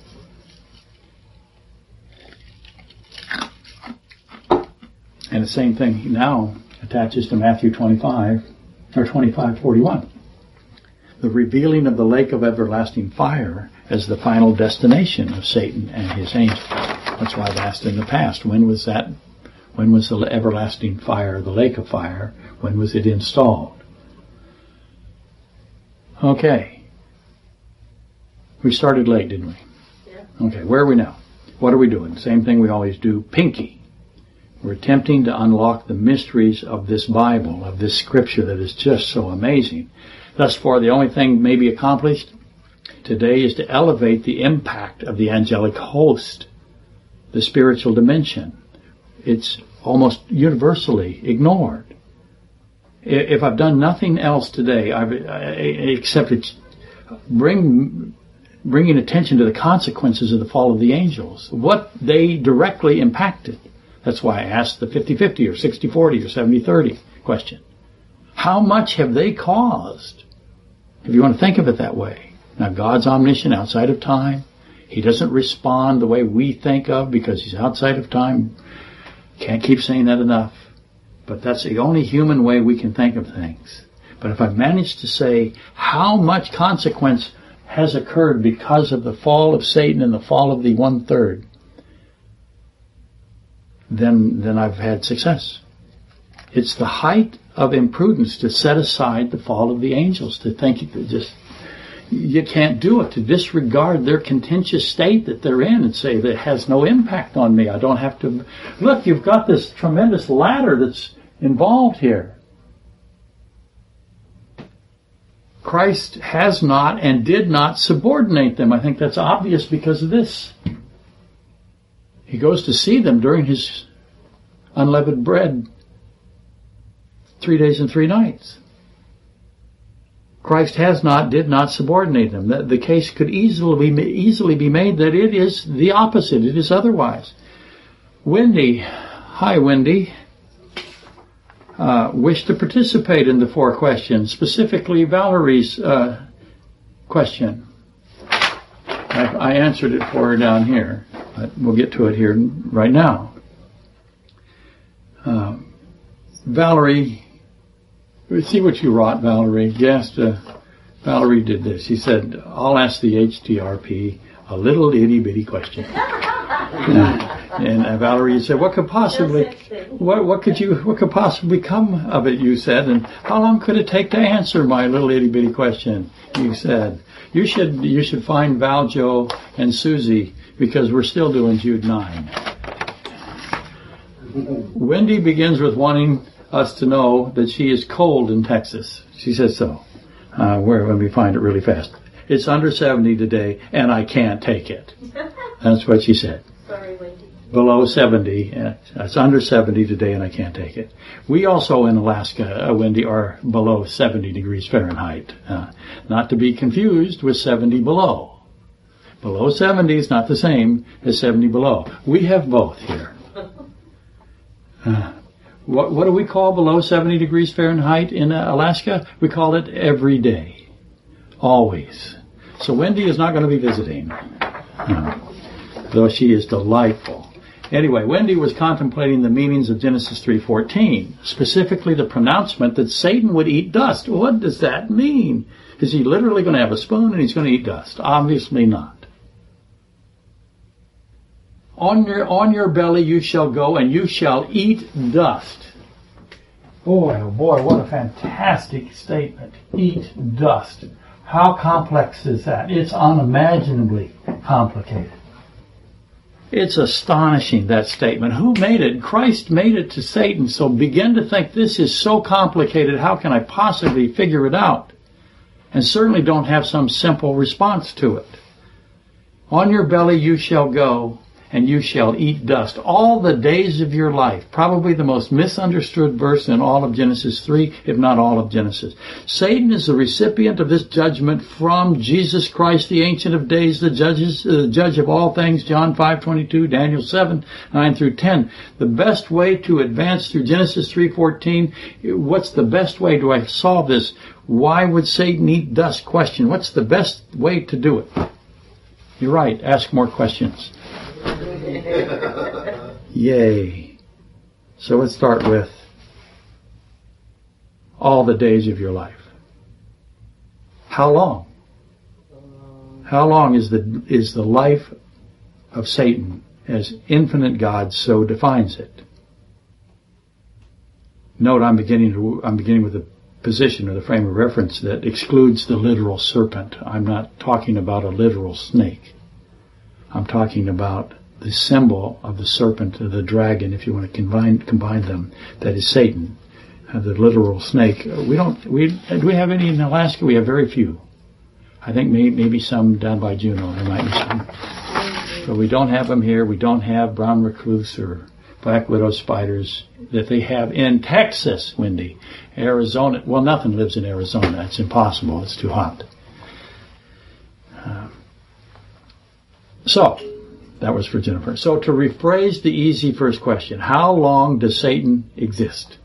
Speaker 2: And the same thing now attaches to Matthew 25, or 25:41. The revealing of the lake of everlasting fire as the final destination of Satan and his angels. That's why I've asked in the past, when was that? When was the everlasting fire, the lake of fire, when was it installed? Okay. We started late, didn't we? Yeah. Okay, where are we now? What are we doing? Same thing we always do. Pinky. We're attempting to unlock the mysteries of this Bible, of this scripture that is just so amazing. Thus far, the only thing maybe accomplished today is to elevate the impact of the angelic host, the spiritual dimension. It's almost universally ignored. If I've done nothing else today, except bringing attention to the consequences of the fall of the angels, what they directly impacted. That's why I asked the 50-50 or 60-40 or 70-30 question. How much have they caused? If you want to think of it that way. Now, God's omniscient, outside of time. He doesn't respond the way we think of because he's outside of time. Can't keep saying that enough. But that's the only human way we can think of things. But if I've managed to say how much consequence has occurred because of the fall of Satan and the fall of the 1/3, then I've had success. It's the height of imprudence to set aside the fall of the angels, to think you can't do it, to disregard their contentious state that they're in and say that it has no impact on me. I don't have to. Look, you've got this tremendous ladder that's involved here. Christ has not and did not subordinate them. I think that's obvious because of this. He goes to see them during his unleavened bread 3 days and 3 nights. Christ has not, did not subordinate them. The case could easily be made that it is the opposite. It is otherwise. Wendy, hi Wendy, wished to participate in the 4 questions, specifically Valerie's question. I answered it for her down here, but we'll get to it here right now. Valerie, let's see what you wrote, Valerie. Yes, Valerie did this. She said, I'll ask the HTRP a little itty-bitty question. And Valerie, you said, what could possibly come of it, you said, and how long could it take to answer my little itty bitty question? You said, you should find Valjo and Susie, because we're still doing Jude 9. Wendy begins with wanting us to know that she is cold in Texas. She says so. Let me find it really fast. It's under 70 today, and I can't take it. That's what she said.
Speaker 1: Sorry, Wendy.
Speaker 2: Below 70. It's under 70 today, and I can't take it. We also in Alaska, Wendy, are below 70 degrees Fahrenheit. Not to be confused with 70 below. Below 70 is not the same as 70 below. We have both here. What do we call below 70 degrees Fahrenheit in Alaska? We call it every day. Always. So Wendy is not going to be visiting. Though she is delightful. Anyway, Wendy was contemplating the meanings of Genesis 3:14, specifically the pronouncement that Satan would eat dust. What does that mean? Is he literally going to have a spoon and he's going to eat dust? Obviously not. On your belly you shall go and you shall eat dust. Boy, oh boy, what a fantastic statement. Eat dust. How complex is that? It's unimaginably complicated. It's astonishing, that statement. Who made it? Christ made it to Satan, so begin to think this is so complicated, how can I possibly figure it out? And certainly don't have some simple response to it. On your belly you shall go, and you shall eat dust all the days of your life. Probably the most misunderstood verse in all of Genesis 3, if not all of Genesis. Satan is the recipient of this judgment from Jesus Christ, the Ancient of Days, the judge of all things, John 5:22, Daniel 7, 9 through 10. The best way to advance through Genesis 3:14, what's the best way to I solve this? Why would Satan eat dust question? What's the best way to do it? You're right, ask more questions. Yay. So let's start with all the days of your life. How long? How long is the life of Satan as infinite God so defines it? Note I'm beginning with a position or the frame of reference that excludes the literal serpent. I'm not talking about a literal snake. I'm talking about the symbol of the serpent or the dragon, if you want to combine them. That is Satan, the literal snake. Do we have any in Alaska? We have very few. I think maybe some down by Juneau. There might be some. But we don't have them here. We don't have brown recluse or black widow spiders that they have in Texas, Wendy. Arizona. Well, nothing lives in Arizona. It's impossible. It's too hot. So, that was for Jennifer. So to rephrase the easy first question, how long does Satan exist?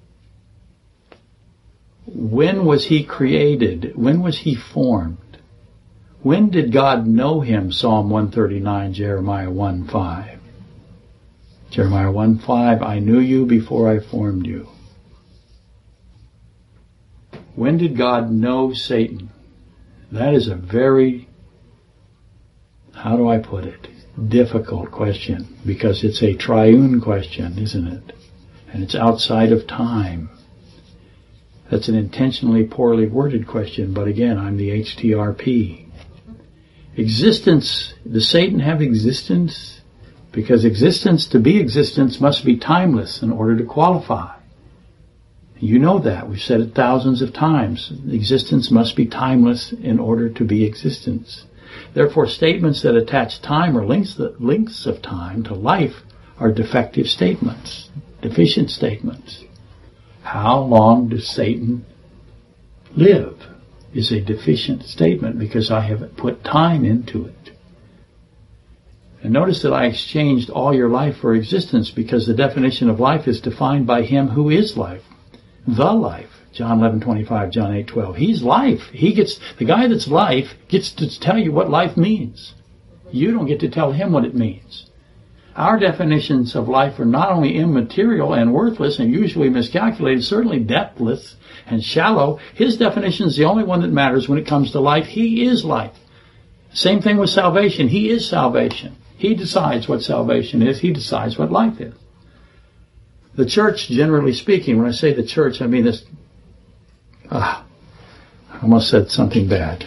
Speaker 2: When was he created? When was he formed? When did God know him? Psalm 139, Jeremiah 1:5. Jeremiah 1:5, I knew you before I formed you. When did God know Satan? That is a very, how do I put it, difficult question, because it's a triune question, isn't it? And it's outside of time. That's an intentionally poorly worded question, but again, I'm the HTRP. Existence, does Satan have existence? Because to be existence must be timeless in order to qualify. You know that. We've said it thousands of times. Existence must be timeless in order to be existence. Therefore, statements that attach time or lengths of time to life are defective statements, deficient statements. How long does Satan live is a deficient statement because I have put time into it. And notice that I exchanged all your life for existence because the definition of life is defined by him who is life. The life. John 11:25, John 8:12. He's life. The guy that's life gets to tell you what life means. You don't get to tell him what it means. Our definitions of life are not only immaterial and worthless and usually miscalculated, certainly depthless and shallow. His definition is the only one that matters when it comes to life. He is life. Same thing with salvation. He is salvation. He decides what salvation is. He decides what life is. The church, generally speaking, when I say the church, I mean this. I almost said something bad.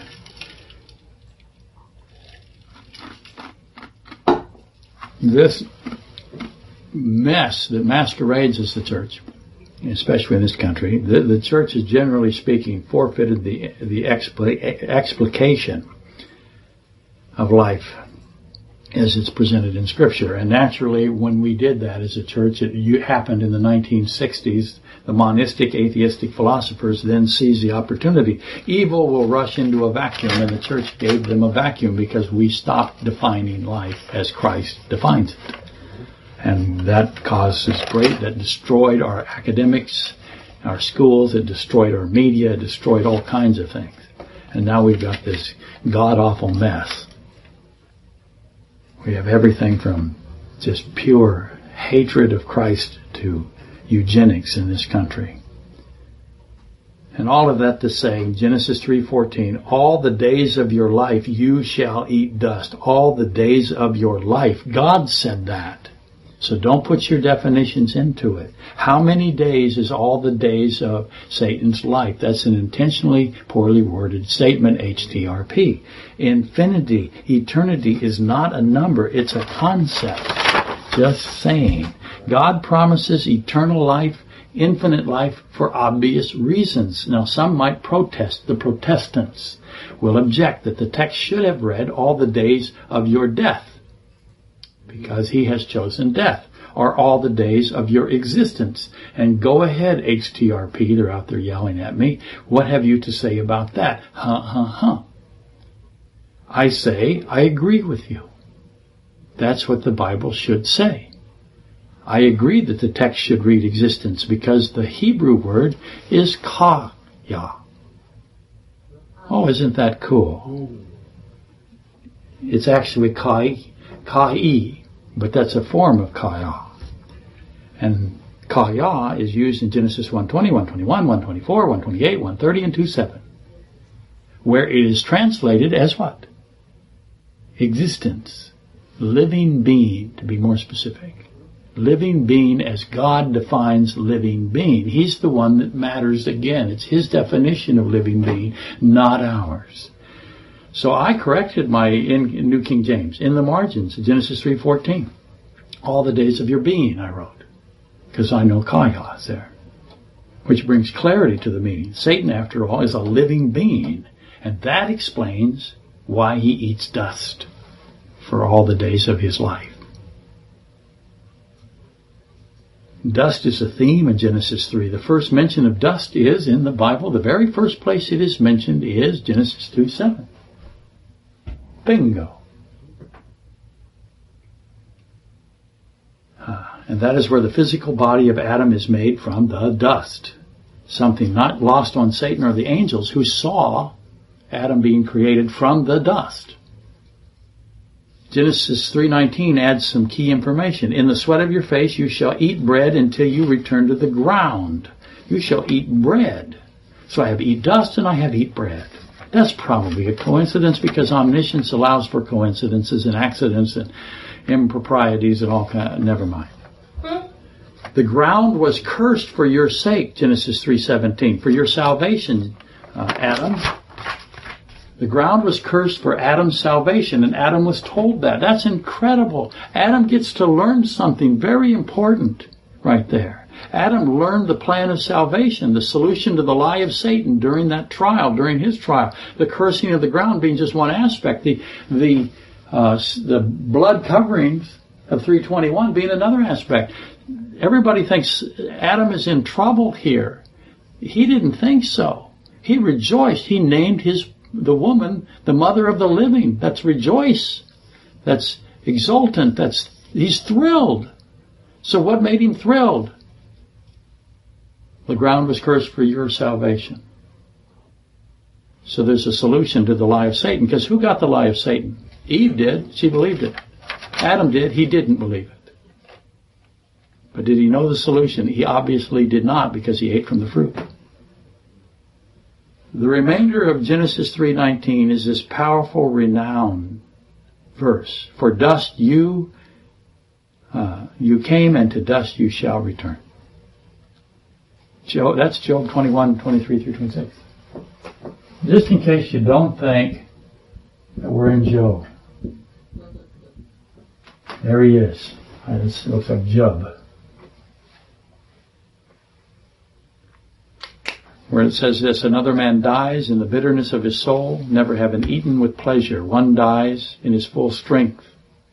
Speaker 2: This mess that masquerades as the church, especially in this country, the church has, generally speaking, forfeited the explication of life as it's presented in Scripture. And naturally, when we did that as a church, it happened in the 1960s. The monistic, atheistic philosophers then seized the opportunity. Evil will rush into a vacuum, and the church gave them a vacuum because we stopped defining life as Christ defines it. And that that destroyed our academics, our schools, it destroyed our media, it destroyed all kinds of things. And now we've got this god-awful mess. We have everything from just pure hatred of Christ to eugenics in this country. And all of that to say, Genesis 3:14, all the days of your life you shall eat dust. All the days of your life. God said that. So don't put your definitions into it. How many days is all the days of Satan's life? That's an intentionally poorly worded statement, HTRP. Infinity, eternity is not a number, it's a concept. Just saying. God promises eternal life, infinite life for obvious reasons. Now some might protest. The Protestants will object that the text should have read all the days of your death, because he has chosen death, or all the days of your existence. And go ahead, HTRP, they're out there yelling at me. What have you to say about that? I say, I agree with you. That's what the Bible should say. I agree that the text should read existence because the Hebrew word is kaya. Oh, isn't that cool? It's actually kai, but that's a form of kaya. And kaya is used in Genesis 1:20, 1:21, 1:24, 1:28, 1:30, and 2:7, where it is translated as what? Existence. Living being, to be more specific. Living being as God defines living being. He's the one that matters again. It's his definition of living being, not ours. So I corrected in New King James, in the margins, Genesis 3:14. All the days of your being, I wrote, because I know kaya is there, which brings clarity to the meaning. Satan, after all, is a living being, and that explains why he eats dust for all the days of his life. Dust is a theme in Genesis 3. The first mention of dust is in the Bible. The very first place it is mentioned is Genesis 2:7. Bingo. And that is where the physical body of Adam is made from the dust. Something not lost on Satan or the angels who saw Adam being created from the dust. Genesis 3:19 adds some key information. In the sweat of your face you shall eat bread until you return to the ground. You shall eat bread. So I have eat dust and I have eat bread. That's probably a coincidence because omniscience allows for coincidences and accidents and improprieties and all kinds. Never mind. The ground was cursed for your sake, Genesis 3:17, for your salvation, Adam. The ground was cursed for Adam's salvation, and Adam was told that. That's incredible. Adam gets to learn something very important right there. Adam learned the plan of salvation, the solution to the lie of Satan during that trial, during his trial. The cursing of the ground being just one aspect. The blood coverings of 3:21 being another aspect. Everybody thinks Adam is in trouble here. He didn't think so. He rejoiced. He named the woman the mother of the living. That's rejoice. That's exultant. He's thrilled. So what made him thrilled? The ground was cursed for your salvation. So there's a solution to the lie of Satan. Because who got the lie of Satan? Eve did. She believed it. Adam did. He didn't believe it. But did he know the solution? He obviously did not because he ate from the fruit. The remainder of Genesis 3:19 is this powerful renown verse. For dust you came, and to dust you shall return. That's Job 21:23-26. Just in case you don't think that we're in Job. There he is. It looks like Job. Where it says this, another man dies in the bitterness of his soul, never having eaten with pleasure. One dies in his full strength.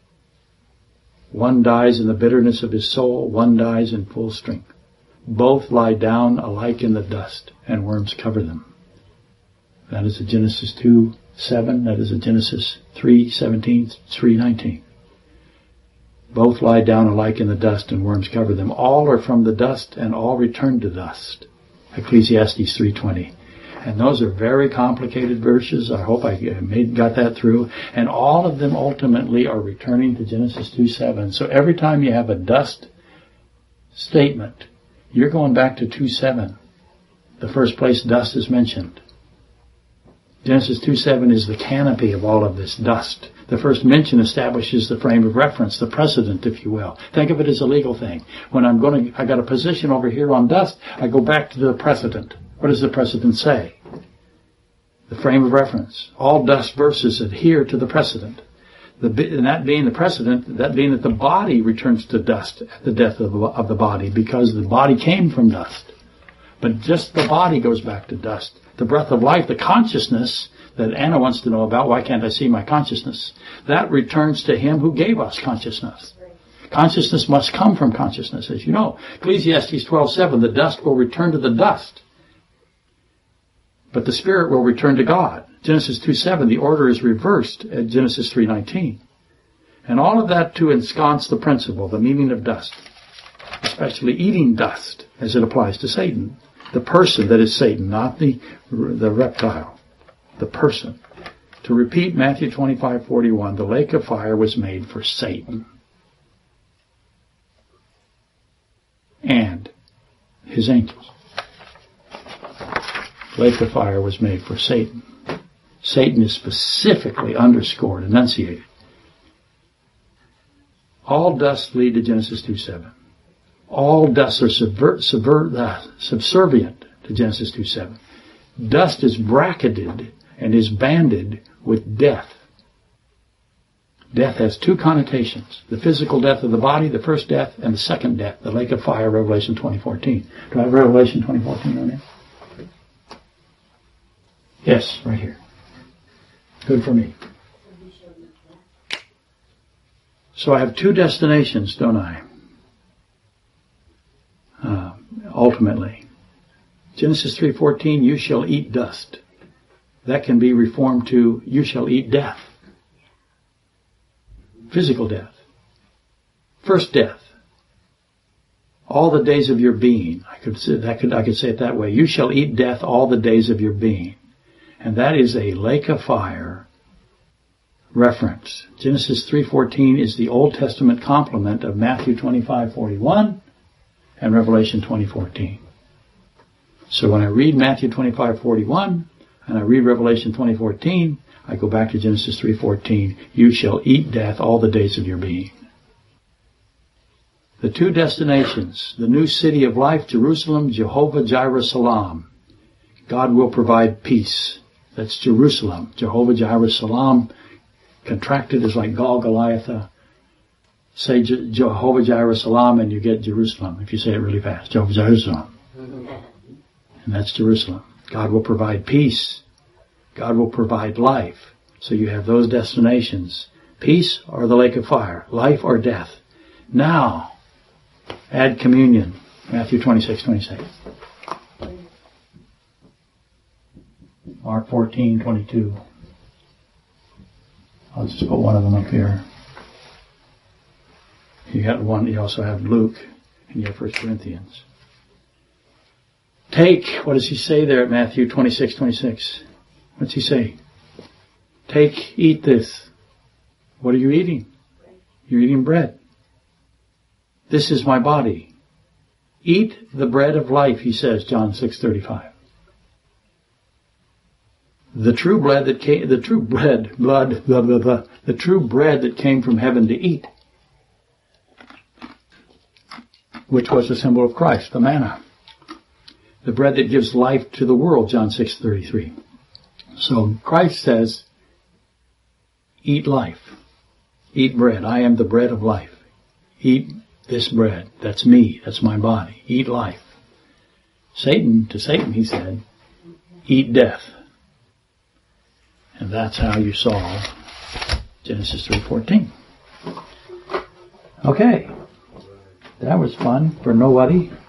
Speaker 2: One dies in the bitterness of his soul, one dies in full strength. Both lie down alike in the dust, and worms cover them. That is a Genesis 2:7. That is a Genesis 3:17, 3:19. Both lie down alike in the dust, and worms cover them. All are from the dust, and all return to dust. Ecclesiastes 3:20. And those are very complicated verses. I hope I got that through. And all of them ultimately are returning to Genesis 2:7. So every time you have a dust statement, you're going back to 2:7. The first place dust is mentioned. Genesis 2:7 is the canopy of all of this dust. The first mention establishes the frame of reference, the precedent, if you will. Think of it as a legal thing. When I got a position over here on dust, I go back to the precedent. What does the precedent say? The frame of reference. All dust verses adhere to the precedent. And that being the precedent, that being that the body returns to dust at the death of the body, because the body came from dust. But just the body goes back to dust. The breath of life, the consciousness that Anna wants to know about, why can't I see my consciousness? That returns to Him who gave us consciousness. Consciousness must come from consciousness, as you know. Ecclesiastes 12:7, the dust will return to the dust, but the spirit will return to God. Genesis 2:7, the order is reversed at Genesis 3:19. And all of that to ensconce the principle, the meaning of dust, especially eating dust as it applies to Satan. The person that is Satan, not the reptile, the person. To repeat Matthew 25:41, the lake of fire was made for Satan and his angels. Lake of fire was made for Satan. Satan is specifically underscored, enunciated. All dust lead to Genesis 2:7. All dust are subservient to Genesis 2:7. Dust is bracketed and is banded with death. Death has two connotations. The physical death of the body, the first death, and the second death, the lake of fire, Revelation 20:14. Do I have Revelation 20:14 on there? Yes, right here. Good for me. So I have two destinations, don't I? Ultimately. Genesis 3:14, you shall eat dust. That can be reformed to, you shall eat death. Physical death. First death. All the days of your being. I could say it that way. You shall eat death all the days of your being. And that is a lake of fire reference. Genesis 3:14 is the Old Testament complement of Matthew 25:41 and Revelation 20:14. So when I read Matthew 25:41 and I read Revelation 20:14, I go back to Genesis 3:14. You shall eat death all the days of your being. The two destinations, the new city of life, Jerusalem, Jehovah Jireh Salam. God will provide peace. That's Jerusalem. Jehovah Jireh Salam, contracted is like Goliath. Say Jehovah Jireh Salam and you get Jerusalem. If you say it really fast, Jehovah Jireh Salam. And that's Jerusalem. God will provide peace. God will provide life. So you have those destinations. Peace or the lake of fire. Life or death. Now, add communion. Matthew 26:26. Mark 14:22. I'll just put one of them up here. You got one. You also have Luke and you have 1 Corinthians. Take, what does he say there at Matthew 26:26? What's he say? Take, eat this. What are you eating? You're eating bread. This is my body. Eat the bread of life, he says, John 6:35. the true bread that came, the true bread, blood, blah, blah, blah, the true bread that came from heaven to eat, which was the symbol of Christ, the manna. The bread that gives life to the world, John 6:33. So Christ says, eat life. Eat bread. I am the bread of life. Eat this bread. That's me. That's my body. Eat life. To Satan, he said, eat death. And that's how you solve Genesis 3:14. Okay. That was fun for nobody.